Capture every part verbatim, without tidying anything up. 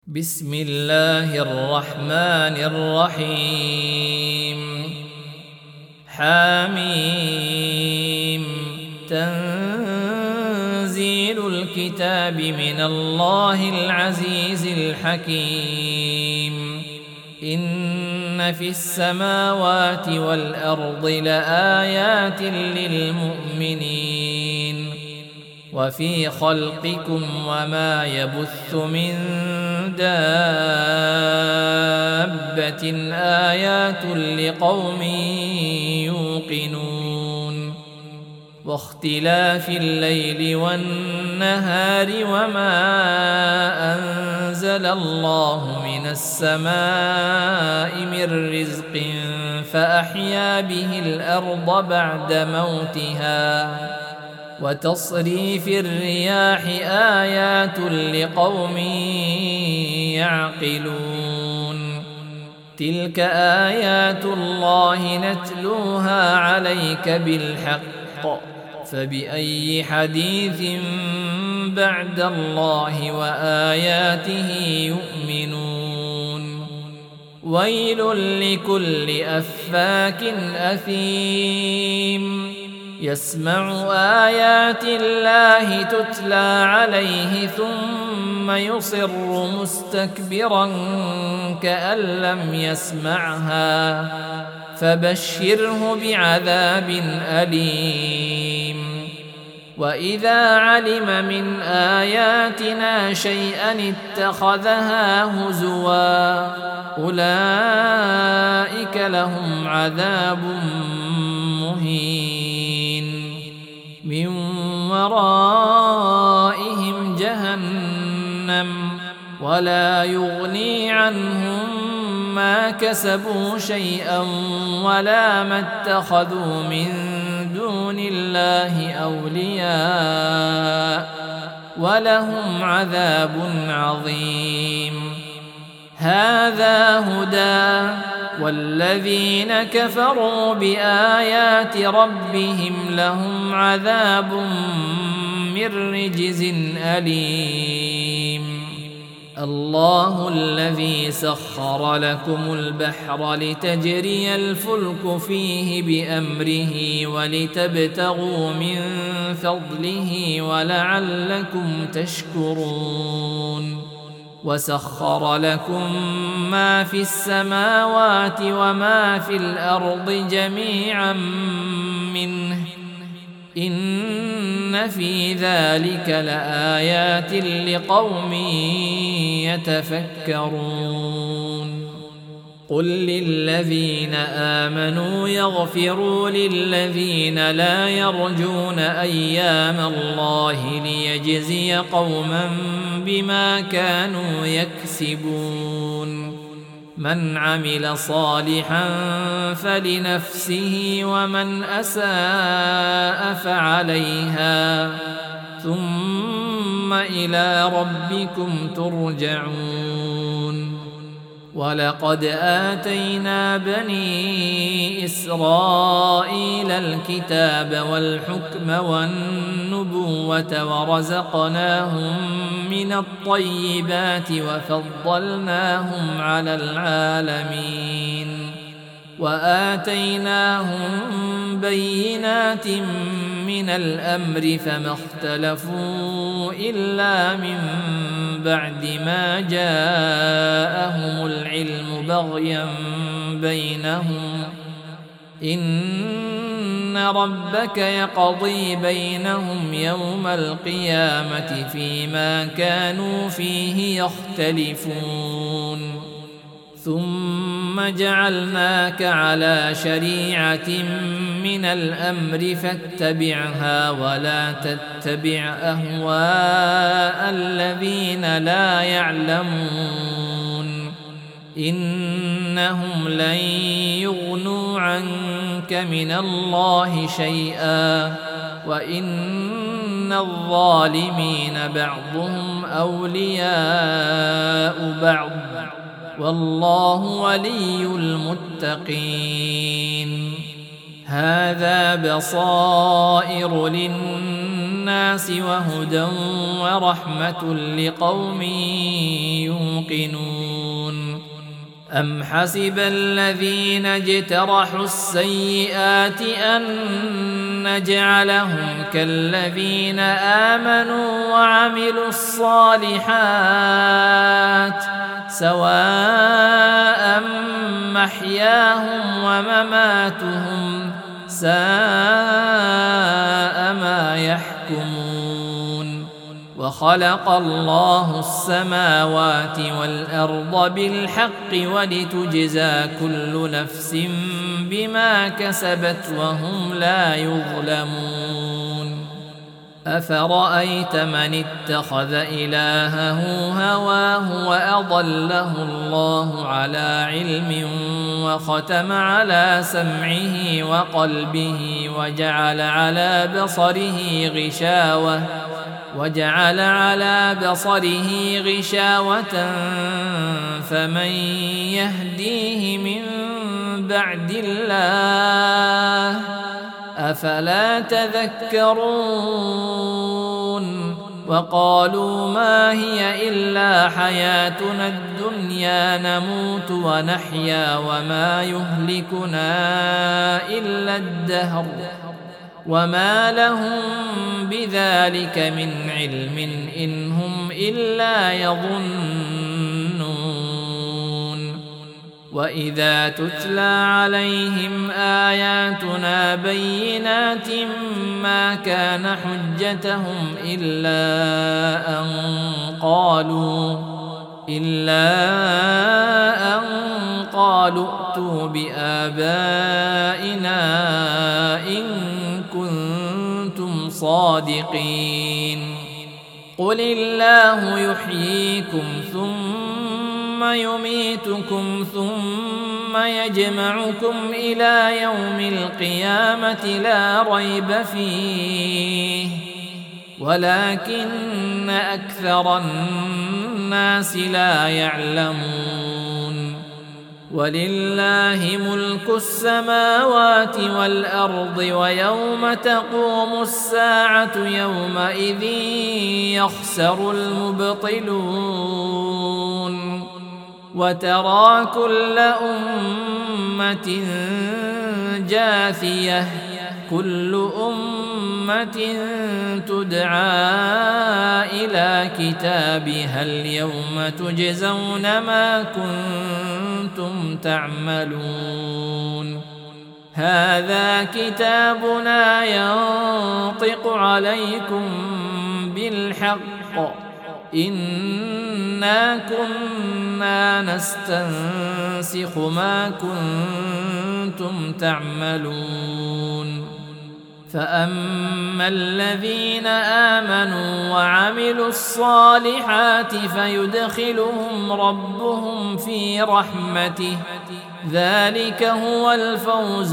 بسم الله الرحمن الرحيم. حاميم. تنزيل الكتاب من الله العزيز الحكيم. إن في السماوات والأرض لآيات للمؤمنين وفي خلقكم وما يبث من دابة آيات لقوم يوقنون. واختلاف الليل والنهار وما أنزل الله من السماء من رزق فأحيا به الأرض بعد موتها وتصريف الرياح آيات لقوم يعقلون. تلك آيات الله نتلوها عليك بالحق فبأي حديث بعد الله وآياته يؤمنون. ويل لكل أفاك أثيم يسمع آيات الله تتلى عليه ثم يصر مستكبرا كأن لم يسمعها فبشره بعذاب أليم. وإذا علم من آياتنا شيئا اتخذها هزوا أولئك لهم عذاب مهين من ورائهم جهنم ولا يغني عنهم ما كسبوا شيئا ولا ما اتخذوا من دون الله أولياء ولهم عذاب عظيم. هذا هدى والذين كفروا بآيات ربهم لهم عذاب من رجز أليم. الله الذي سخر لكم البحر لتجري الفلك فيه بأمره ولتبتغوا من فضله ولعلكم تشكرون. وسخر لكم ما في السماوات وما في الأرض جميعا منه إن في ذلك لآيات لقوم يتفكرون. قل للذين آمنوا يغفروا للذين لا يرجون أيام الله ليجزي قوما بما كانوا يكسبون. من عمل صالحا فلنفسه ومن أساء فعليها ثم إلى ربكم ترجعون. ولقد آتينا بني إسرائيل الكتاب والحكم والنبوة ورزقناهم من الطيبات وفضلناهم على العالمين وآتيناهم بينات من الأمر فما اختلفوا إلا من بعد ما جاءهم العلم بغيا بينهم إن ربك يقضي بينهم يوم القيامة فيما كانوا فيه يختلفون. ثم جعلناك على شريعة من الأمر فاتبعها ولا تتبع أهواء الذين لا يعلمون إنهم لن يغنوا عنك من الله شيئا وإن الظالمين بعضهم أولياء بعض والله ولي المتقين. هذا بصائر للناس وهدى ورحمة لقوم موقنون أم حسب الذين اجترحوا السيئات أن نجعلهم كالذين آمنوا وعملوا الصالحات سواء محياهم ومماتهم ساء ما يحكمون وخلق الله السماوات والأرض بالحق ولتجزى كل نفس بما كسبت وهم لا يظلمون أفرأيت من اتخذ إلهه هواه وأضله الله على علم وختم على سمعه وقلبه وجعل على بصره غشاوة وجعل على بصره غشاوة فمن يهديه من بعد الله أفلا تذكرون وقالوا ما هي إلا حياتنا الدنيا نموت ونحيا وما يهلكنا إلا الدهر وما لهم بذلك من علم إن هم إلا يظنون وإذا تتلى عليهم آياتنا بينات ما كان حجتهم إلا أن قالوا إلا أن قالوا ائتوا بآبائنا إن كنتم صادقين قل الله يحييكم ثم يميتكم ثم يجمعكم إلى يوم القيامة لا ريب فيه ولكن أكثر الناس لا يعلمون ولله ملك السماوات والأرض ويوم تقوم الساعة يومئذ يخسر المبطلون وترى كل أمة جاثية كل أمة تدعى إلى كتابها اليوم تجزون ما كنتم تعملون هذا كتابنا ينطق عليكم بالحق إنا كنا نستنسخ ما كنتم تعملون فأما الذين آمنوا وعملوا الصالحات فيدخلهم ربهم في رحمته ذلك هو الفوز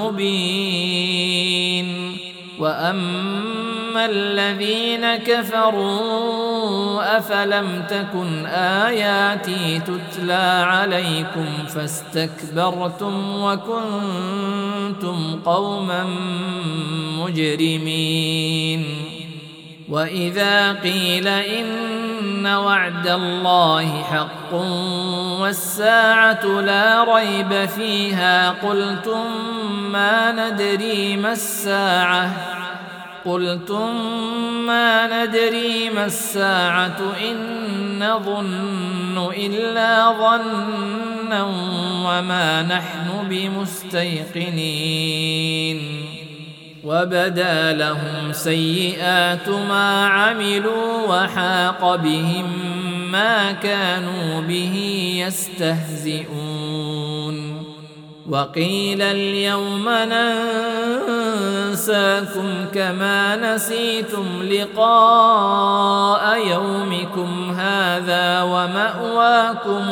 المبين وأما الذين كفروا أفلم تكن آياتي تتلى عليكم فاستكبرتم وكنتم قوما مجرمين وإذا قيل إن وعد الله حق والساعة لا ريب فيها قلتم ما ندري ما الساعة قلتم ما ندري ما الساعة إن نظن إلا ظنا وما نحن بمستيقنين وبدا لهم سيئات ما عملوا وحاق بهم ما كانوا به يستهزئون وقيل اليوم ننساكم كما نسيتم لقاء يومكم هذا ومأواكم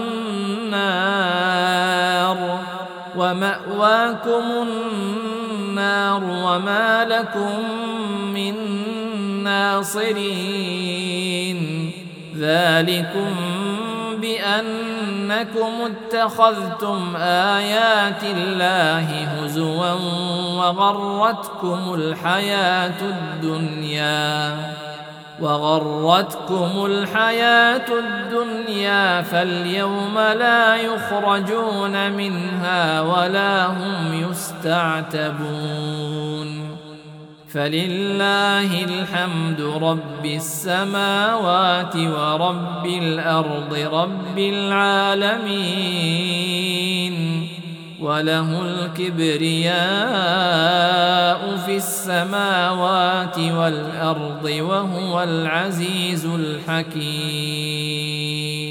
النار ومأواكم النار وما لكم من ناصرين ذلكم بأنكم اتخذتم آيات الله هزوا وغرتكم الحياة الدنيا وغرتكم الحياة الدنيا فاليوم لا يخرجون منها ولا هم يستعتبون فلله الحمد رب السماوات ورب الأرض رب العالمين وله الكبرياء في السماوات والأرض وهو العزيز الحكيم.